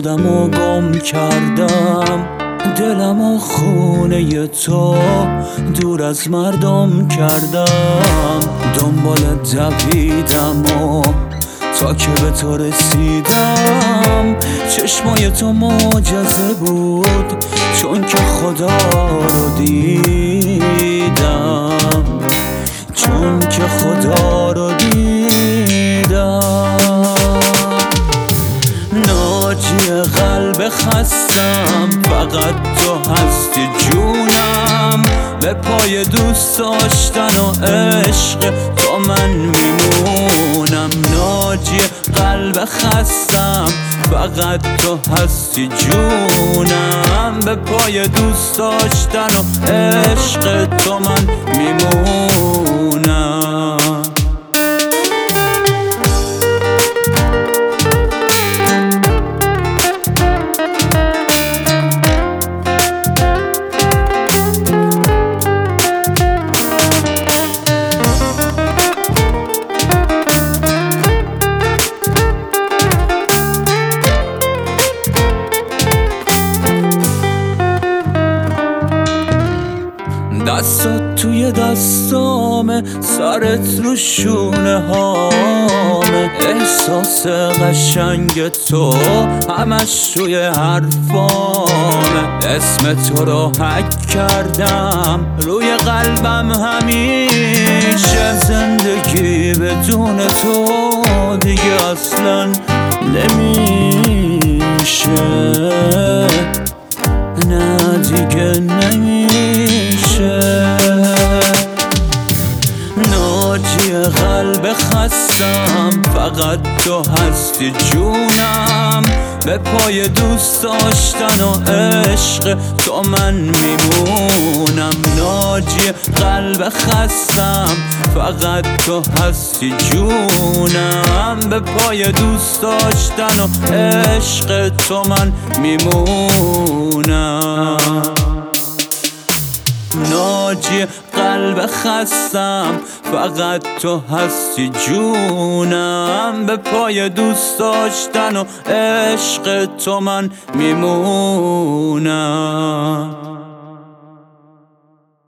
خودمو گم کردم، دلمو خونه تو دور از مردم کردم. دنبالت دویدم و تا که به تو رسیدم. چشمای تو معجزه بود چون که خدا رو دیدم، چون که خدا رو دیدم. ناجی قلب خستم، فقط تو هستی جونم. به پای دوست داشتن و عشق تو من میمونم. ناجی قلب خستم، فقط تو هستی جونم. به پای دوست داشتن و عشق تو من میمونم. دستات توی دستامه، سرت رو شونه هامه. احساس قشنگ تو همش توی حرفامه. اسم تو رو حک کردم روی قلبم همیشه. زندگی بدون تو دیگه اصلا نمیشه، نه دیگه نمیشه. ناجی قلب خستم، فقط تو هستی جونم. به پای دوست داشتن و عشق تو من میمونم. ناجی قلب خستم، فقط تو هستی جونم. به پای دوست داشتن و عشق تو من میمونم. ناجی قلب خستم، فقط تو هستی جونم. به پای دوست داشتن و عشق تو من میمونم.